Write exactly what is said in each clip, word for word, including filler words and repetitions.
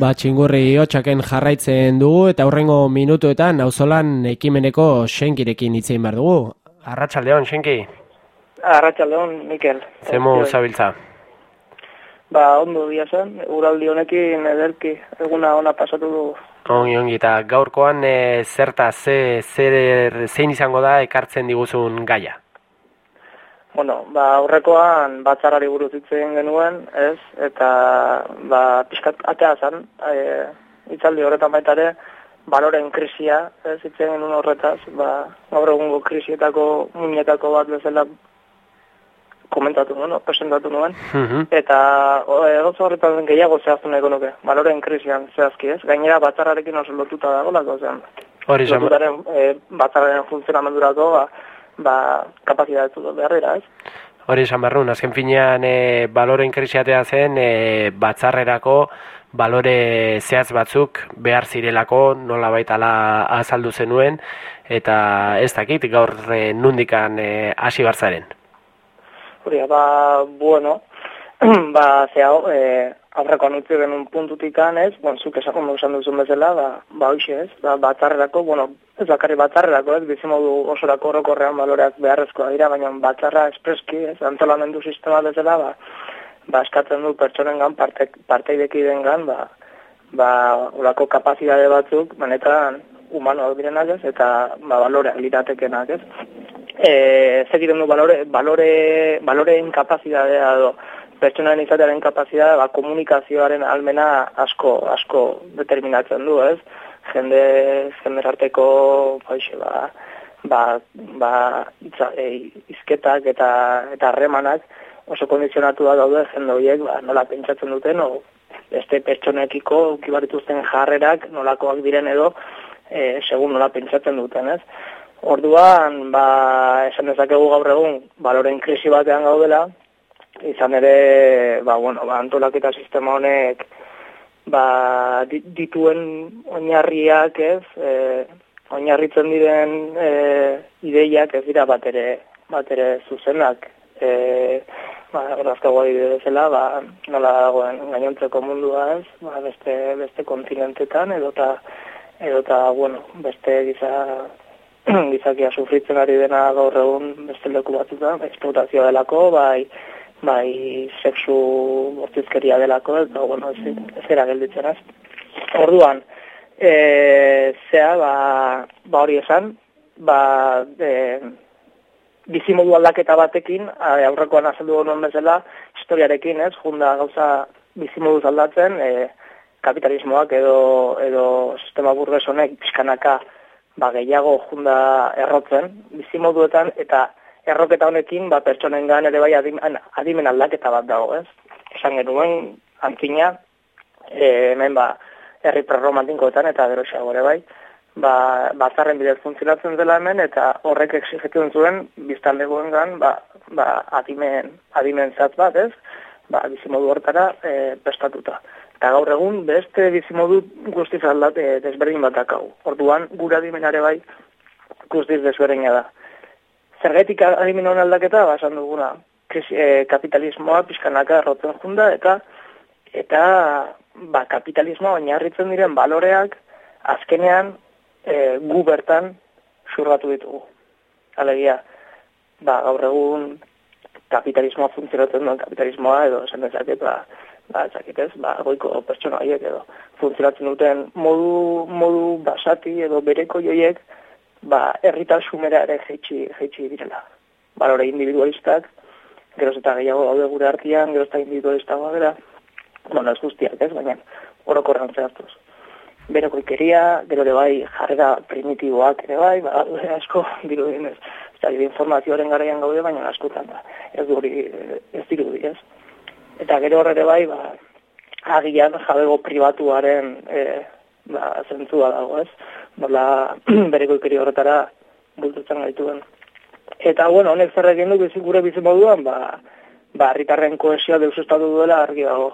Ba, txingurri hotxaken jarraitzen dugu eta hurrengo minutuetan auzolan ekimeneko Xenkirekin hitzein behar dugu. Arratsaldeon, Xenki. Arratsaldeon, Mikel. Zemu zabiltza? Ba, ondo dia zen, uraldi honekin ederki, eguna ona pasatu dugu. Ongi, ongi, eta gaurkoan e, zerta, ze, zer, zein izango da ekartzen diguzun gaia? Bueno, ba, aurrekoan batzarrari buruz hitz egin genuen, ez? Eta, ba, pixkat atea zen, e, hitzaldi horretan baita ere, baloren krisia, ez? Hitz egin genuen horretaz, ba, gaur egungo krisietako muñetako bat bezala komentatu nuen, presentatu nuen, Uh-huh. eta gauza horretan gehiago zehaztu nahiko nuke, baloren krisian zehazki, ez? Gainera batzarrarekin oso lotuta dago, lako zen. Hori zan. Lotutaren, e, batzarraren funtzionamendurako, ba, ba, kapazitatetu behar dira, ez? Hori esan barrun, azken finean e, baloren krisiatea zen e, batzarrerako balore zehatz batzuk behar zirelako nola baitala azaldu zenuen, eta ez dakit gaur e, nundikan e, hasi barzaren. Hori, ba, bueno, ba, zehau, e, aurrekoan utzi genuen puntutikan, ez, bon, zuk esakon esan duzun bezala, ba, ba, hoxe, ez, ba, batzarrerako, bueno, ez bakarri batzarrerako, ez, bizimodu osorako orokorrean baloreak beharrezkoa dira, baina batzarra espreski, ez, antolamendu sistema bezala, ba, ba, eskatzen du pertsonengan, parte, parteideki dengan, ba, ba, olako kapazitate batzuk, benetan, humanoak direnak, ez, eta, ba, baloreak liratekenak, ez. Eh, zegiten du balore, balore, baloreen kapazitatea edo pertsonaren izatearen kapazitatea, ba, komunikazioaren almena asko, asko determinatzen du, ez? Jende, jende arteko, baixe, ba, ba, ba, itza, e, izketak eta eta harremanak oso kondizionatu da daude jende horiek, ba, nola pentsatzen duten, o beste pertsonekiko ukibarituzten jarrerak nolakoak diren edo, e, segun nola pentsatzen duten, ez? Orduan, ba, esan dezakegu gaur egun, baloren krisi batean gaudela, izan ere, ba, bueno, ba, antolaketa sistema honek, ba, dituen oinarriak, ez, e, oinarritzen diren e, ideiak ez dira bat ere, bat ere zuzenak, e, ba, grazkagoa didezela, ba, nola dagoen gainontzeko mundua, ez, ba, beste, beste kontinentetan, edota, edota, bueno, beste giza, gizakia sufritzen ari dena gaur egun beste leku batzutan, esplotazioa delako, bai, bai sexu bortizkeria delako, eta bueno, ez, ez era gelditzen az. Orduan, e, zea, ba, ba hori esan, ba, e, bizimodu aldaketa batekin, aurrekoan azaldu honen bezala, historiarekin, ez, junda gauza bizimoduz aldatzen, e, kapitalismoak edo, edo sistema burges honek pixkanaka ba, gehiago junda errotzen, bizimoduetan, eta erroketa honekin, ba, pertsonengan ere bai adimen, adimen aldaketa bat dago, ez? Esan genuen, antzina, e, hemen, ba, herri prerromantinkoetan, eta geroxeago ere bai, ba, batzarren bidez funtzionatzen dela hemen, eta horrek exigitzen zuen, biztan legoengan, ba, ba, adimen, adimen zatz bat, ez? Ba, bizimodu hortara e, prestatuta. Eta gaur egun, beste bizimodu guztiz aldate desberdin bat dakau. Orduan, gure adimenare bai, guztiz desberdina da. Zergetik adimen honen aldaketa, basan duguna, krisi, e, kapitalismoa pixkanaka errotzen junda, eta eta ba, kapitalismoa oinarritzen diren baloreak, azkenean e, gu bertan zurratu ditugu. Alegia, ba, gaur egun kapitalismoa funtzionatzen duen kapitalismoa, edo esan dezaket, ba, ba, ezakitez, ba, goiko pertsona horiek edo funtzionatzen duten modu, modu basati edo bereko joiek, ba, herritasumera ere jeitsi, jeitsi direla. Balore individualistak, geroz eta gehiago daude gure artean, geroz eta individualistagoa gara, bueno, ez guztiak ez, baina orokorran zehaztuz. Bereko ikeria, gero ere bai jarrera primitiboak ere bai, ba, asko dirudien ez. Eta informazioaren garaian gaude, baina askotan da, ez duri, ez dirudi ez. Eta gero horre bai, ba, agian jabego pribatuaren e, ba, zentzua dago, ez? Nola bereko ikeri horretara bultutzen gaituen. Eta, bueno, honek zer egin du bizi gure bizi moduan, ba, ba, herritarren kohesioa deusestatu duela argi dago.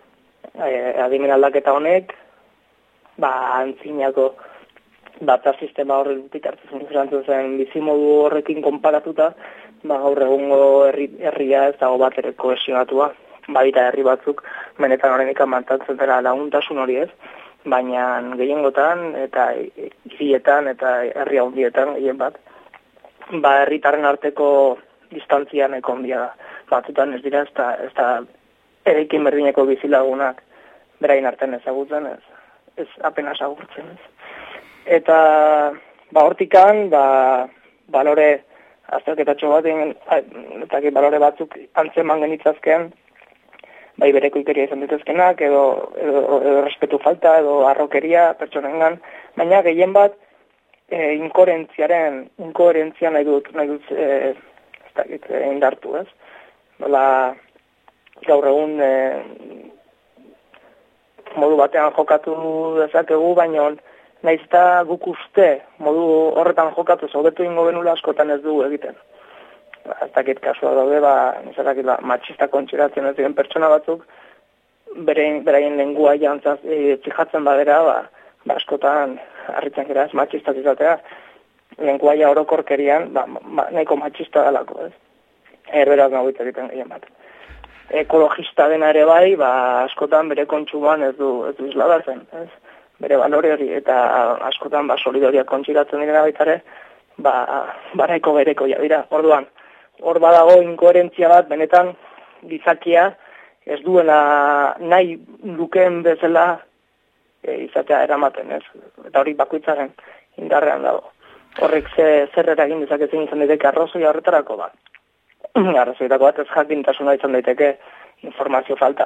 E, adimen aldaketa honek, ba, antzinako data sistema horren bitartez funtzionatzen zen bizimodu horrekin konparatuta, ba, gaur egungo herri, herria ez dago bat ere kohesionatua. badira herri batzuk, benetan horrenik mantatzen dela laguntasun hori ez, baina gehiengotan eta hirietan eta herri handietan gehien bat, ba herritarren arteko distantzia nahiko handia da. Batzutan ez dira ez da, ez da eraikin berdineko bizilagunak berain artean ezagutzen ez, ez apenas agurtzen ez. Eta ba hortikan, ba balore azterketatxo bat egin, eta balore batzuk antzeman genitzazken, bai bereko ikeria izan dituzkenak, edo, edo, edo respetu falta, edo arrokeria pertsonengan, baina gehien bat e, inkoherentziaren, inkoherentzia nahi dut, nahi dut e, ez dakit, e, indartu, ez? Nola, gaur egun e, modu batean jokatu dezakegu, baina nahiz eta guk uste modu horretan jokatu zaudetu ingo benula askotan ez dugu egiten. Ez dakit kasua daude, ba, nizatakit, ba, matxista kontxeratzen ez diren pertsona batzuk, beraien, beraien lengua jantzaz e, txijatzen badera, ba, ba askotan harritzen gira ez matxistak izatea, lengua ja orokorkerian, ba, ba, nahiko matxista dalako, ez? Erberaz nagoit egiten gehien bat. Ekologista dena ere bai, ba, askotan bere kontsuman ez du, ez du isladatzen, ez? Bere balore hori, eta askotan ba, solidariak kontxiratzen direna baitare, ba, baraiko bereko ja dira. Orduan, hor badago inkoherentzia bat, benetan gizakia ez duela nahi lukeen bezala e, izatea eramaten, ez? Eta hori bakoitzaren indarrean dago. Horrek ze, zer eragin dezakezen izan daiteke arrazoia horretarako bat. Arrazoietako bat ez jakintasuna izan daiteke informazio falta.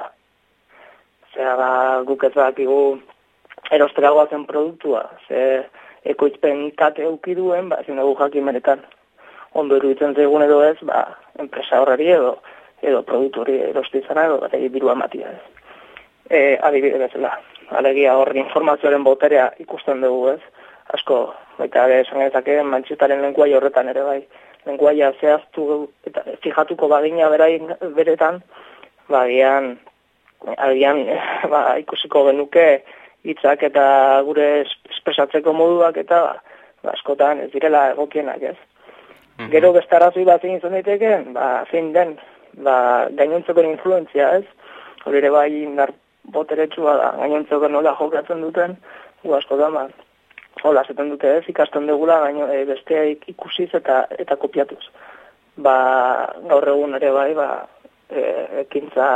Zera, ba, guk ez dakigu erosteragoazen produktua, ze ekoizpen kate euki duen, ba, ezin dugu jakin benetan ondo iruditzen zaigun edo ez, ba, enpresa horreri edo, edo produktu hori erosti izana edo bat egin dirua matia ez. E, adibide bezala, alegia horri informazioaren boterea ikusten dugu ez, asko, baita ere esan genezake mantxistaren lenguai horretan ere bai, lenguaia zehaztu eta fijatuko bagina berain, beretan, ba, agian, agian ba, ikusiko genuke hitzak eta gure espresatzeko moduak eta ba, askotan ez direla egokienak ez. Mm-hmm. Gero beste arrazoi bat zein izan daiteke, ba, zein den, ba, gainontzeko influentzia ez, hori ere bai indar boteretsua da, gainontzeko nola jokatzen duten, gu askotan, ba, hola, zeten dute ez, ikasten dugula, gaino, e, beste ikusiz eta eta kopiatuz. Ba, gaur egun ere bai, ba, e, ekintza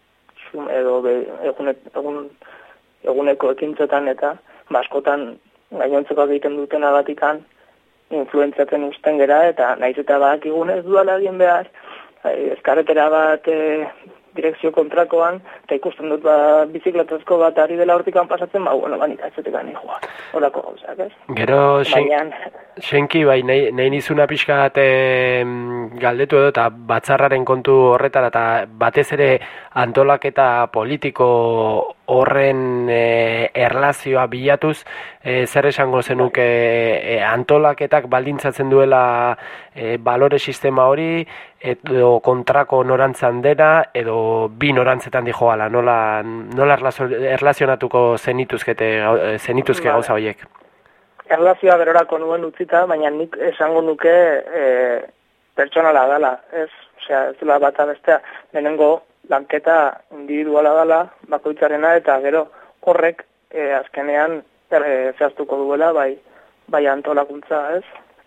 edo be, egun, egun, eguneko ekintzetan eta ba, askotan gainontzeko egiten duten agatikan influentziatzen usten gera eta nahiz eta badakigun ez duala egin behar, ezkarretera bat e, direkzio kontrakoan, eta ikusten dut ba, bizikletazko bat ari dela hortikan pasatzen, ba, bueno, ba, nik atzetekan nioa, horako gauzak, ez? Gero, senki, bai, nahi, nahi nizuna pixka bat e, galdetu edo, eta batzarraren kontu horretara, eta batez ere antolaketa politiko horren e, erlazioa bilatuz, e, zer esango zenuke e, antolaketak baldintzatzen duela e, balore sistema hori, edo kontrako norantzan dena, edo bi norantzetan dijoala, nola, nola erlazionatuko zenituzkete, zenituzke gauza horiek? Erlazioa berorako nuen utzita, baina nik esango nuke e, pertsonala dela, ez? Osea, ez dela bata bestea, lehenengo lanketa individuala dela, bakoitzarena, eta gero horrek e, azkenean e, zehaztuko duela, bai, bai antolakuntza, ez?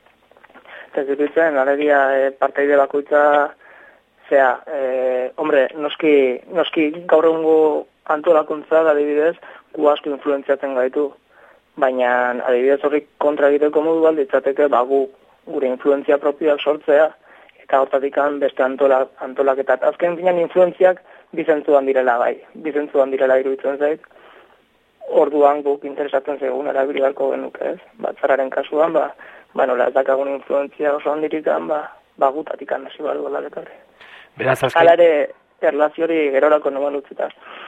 Ez diruditzen, alegia e, parteide bakoitza, zea, e, hombre, noski, noski gaur egungo antolakuntza, adibidez, gu asko influenziatzen gaitu, baina adibidez horrik kontra egiteko modu balditzateke, ba, gu, gure influenzia propioak sortzea, eta hortatik beste antola, antolaketat. Azken finean influenziak bizentzuan direla bai, bizentzuan direla iruditzen zait, orduan guk interesatzen zegoen erabili beharko genuke ez, batzarraren kasuan, ba, ba nola ez dakagun influenzia oso handirikan, ba, ba gutatik hasi behar duela lekarri. Beraz, azken... Hala ere, erlaziori gerorako nomen utzita.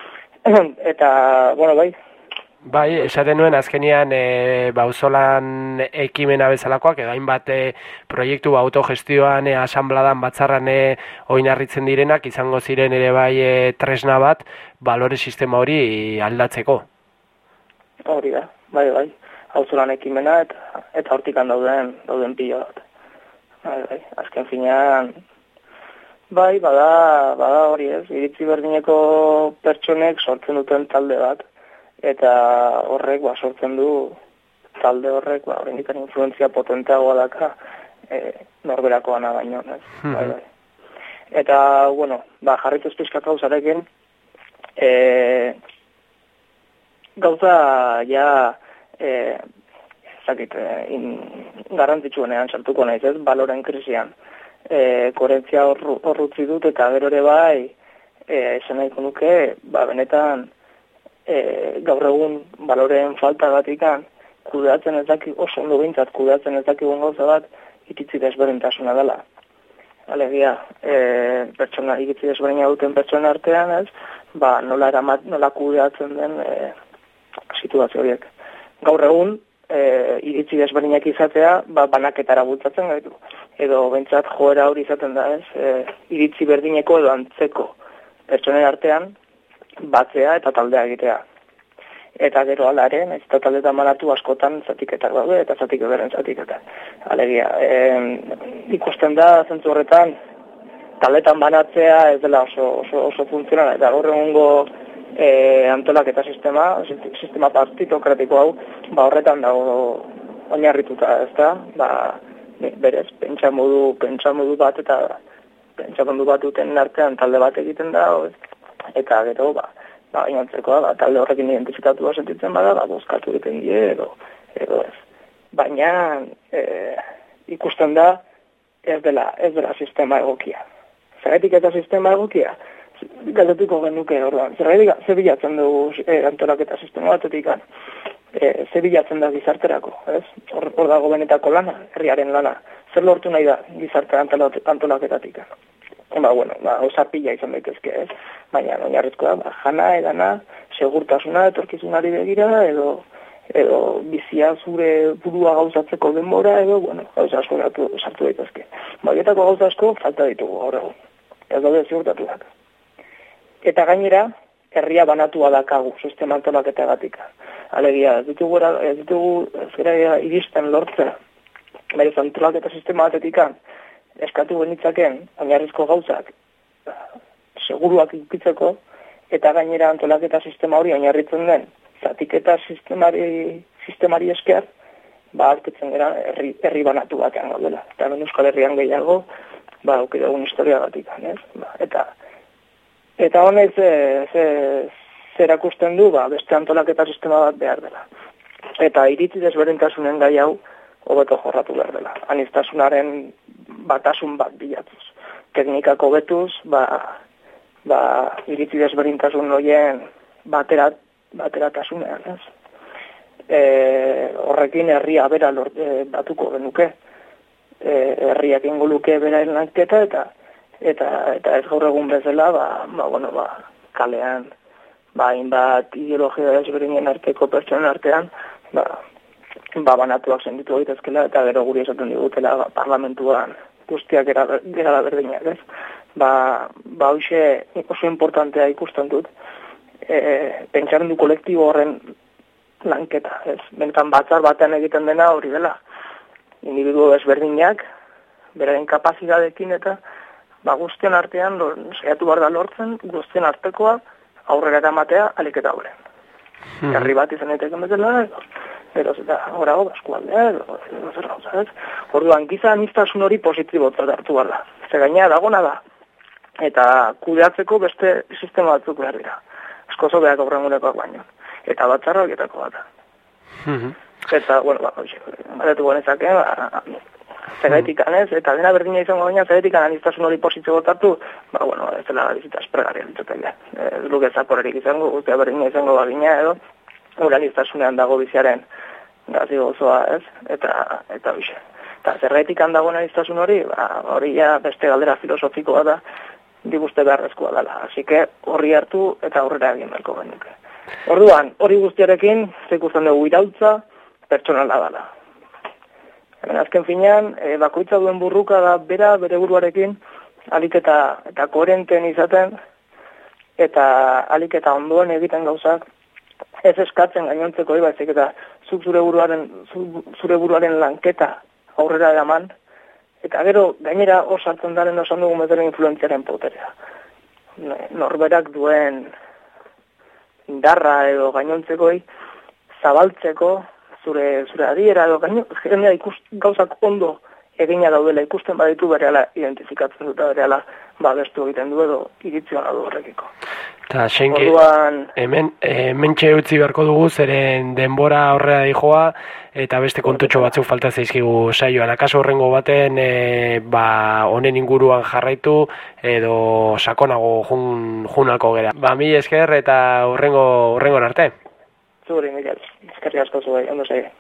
Eta, bueno, bai, Bai, esaten nuen azkenian e, bauzolan ekimena bezalakoak, edo hainbat e, proiektu autogestioan, e, asanbladan, batzarran e, oinarritzen direnak, izango ziren ere bai e, tresna bat, balore sistema hori aldatzeko. Hori da, bai, bai, bauzolan ekimena eta eta hortikan dauden, dauden pilo bat. Bai, bai, azken finean, Bai, bada, bada hori ez, iritzi berdineko pertsonek sortzen duten talde bat, eta horrek ba, sortzen du talde horrek, ba, horrendik influenzia potenteagoa daka e, norberakoana baino, ez? Mm-hmm. Bai, bai. Eta, bueno, ba, jarrituz pixkat gauzarekin, e, gauza ja, e, zakit, in, garrantzitsuenean sartuko naiz, ez, baloren krisian. E, koherentzia horrutzi dut eta gero ere bai e, esan nahiko nuke ba, benetan e, gaur egun baloreen falta batikan kudeatzen ez daki, oso ondo bintzat kudeatzen ez dakigun gauza bat iritzi desberdintasuna dela. Alegia, e, pertsona, iritzi desberdina duten pertsona artean ez, ba, nola, eramat, nola kudeatzen den e, situazio horiek. Gaur egun, E, iritzi desberdinak izatea, ba, banaketara bultzatzen gaitu. Edo bentsat joera hori izaten da, ez? E, iritzi berdineko edo antzeko pertsonen artean batzea eta taldea egitea. Eta gero alaren, ez eta taldetan manatu askotan zatiketak daude eta zatik eberen zatiketak. Alegia, e, ikusten da zentzu horretan taldetan banatzea ez dela oso, oso, oso funtzionala. Eta gaur egungo E, antolaketa sistema, sistema partitokratiko hau, ba horretan dago oinarrituta, ezta? Ba, berez, pentsa modu, pentsa modu bat eta pentsa modu bat duten artean talde bat egiten da, eta gero, ba, ba gainontzekoa, ba, talde horrekin identifikatua sentitzen bada, ba, bozkatu egiten die, edo, edo ez. Baina, e, ikusten da, ez dela, ez dela sistema egokia. Zergatik eta sistema egokia? Galdetuko genuke orduan. Zergatik, ze bilatzen dugu e, antolaketa sistema batetik, e, ze bilatzen da gizarterako, ez? Hor, hor dago benetako lana, herriaren lana. Zer lortu nahi da gizarte antolaketatik? Ba, bueno, ba, osa pila izan daitezke, ez? Baina, oinarrizkoa, ba, jana, edana, segurtasuna, etorkizunari begira, edo edo bizia zure burua gauzatzeko denbora, edo, bueno, gauza asko sartu daitezke. Baietako gauza asko falta ditugu, horrego. Ez daude ziurtatuak. Eta gainera, herria banatua dakagu, sistema antolaketagatik. Alegia, ez ditugu, ez ditugu zera iristen lortzen, baina antolaketa sistema batetik eskatu genitzaken, oinarrizko gauzak, seguruak ikitzeko, eta gainera antolaketa sistema hori oinarritzen den, zatiketa sistemari, sistemari esker, ba, alketzen gara herri, herri banatu batean gaudela. Eta ben Euskal Herrian gehiago, ba, aukidegun historia batik, ez? Ba, eta Eta honez, e, ze, zerakusten du, ba, beste antolaketa sistema bat behar dela. Eta iritzi desberdintasunen gai hau, hobeto jorratu behar dela. Aniztasunaren batasun bat bilatuz. Teknikak hobetuz, ba, ba, iritzi desberdintasun horien baterat, bateratasunean, ez? E, horrekin herria bera lort, e, batuko genuke. E, herriak ingoluke bera lanketa eta Eta, eta ez gaur egun bezala, ba, ba, bueno, ba, kalean, ba, inbat ideologia desberdinen arteko pertsonen artean, ba, ba, banatuak senditu egitezkela, eta gero guri esaten digutela, ba, parlamentuan guztiak gara da berdinak, ez? Ba, ba, hoxe oso importantea ikusten dut, e, pentsaren du kolektibo horren lanketa, ez? Benetan batzar batean egiten dena hori dela, individuo ezberdinak, beraren kapazitateekin eta ba, guztien artean, saiatu behar da lortzen, guztien artekoa aurrera eramatea alik eta aurren. Hmm. Herri bat izan daiteken bezala, edo, edo eta horago, eskualdea, edo, edo zer gauza, ez? Orduan, giza aniztasun hori positibotzat hartu behar da. Ze gaina dagona da. Eta kudeatzeko beste sistema batzuk behar dira. Askozo behar aurrengunekoak baino. Eta batzarra horietako bat. Hmm. Eta, bueno, ba, hoxe, batetu ganezake, ba, zergaitik anez, eta dena berdina izango baina zergaitik aniztasun hori positio hartu, ba, bueno, ez dela bizita espregarria ditzatea. Ez luke zaporerik izango, guztia berdina izango bagina edo, hori aniztasunean dago biziaren gazi gozoa, ez? Eta, eta bixe. Eta zergaitik handago aniztasun hori, ba, hori ja beste galdera filosofikoa da, diguzte beharrezkoa dela. Así que horri hartu eta aurrera egin beharko genuke. Orduan, hori guztiarekin, zekusten dugu irautza, pertsonala dela. Hemen azken finean, e, bakoitza duen burruka da bera, bere buruarekin, alik eta, eta koherenten izaten, eta alik eta ondoen egiten gauzak, ez eskatzen gainontzeko hori baizik eta zuk zure buruaren, zure buruaren lanketa aurrera eraman, Eta gero, gainera hor sartzen daren osan dugu metero influentziaren poterea. Norberak duen indarra edo gainontzekoi zabaltzeko zure zure adiera edo gaino jendea ikus gauzak ondo egina daudela ikusten baditu berehala identifikatzen dut berehala babestu egiten du edo iritzi ona du horrekiko. Ta xenke Orduan hemen hementxe utzi beharko dugu zeren denbora aurrera dijoa eta beste kontutxo batzuk falta zaizkigu saioan. Akaso horrengo baten e, ba honen inguruan jarraitu edo sakonago jun junako gera. Ba mil esker eta horrengo horrengo arte. Zuri, Miguel. Eskerrik asko zuei, ondo segi.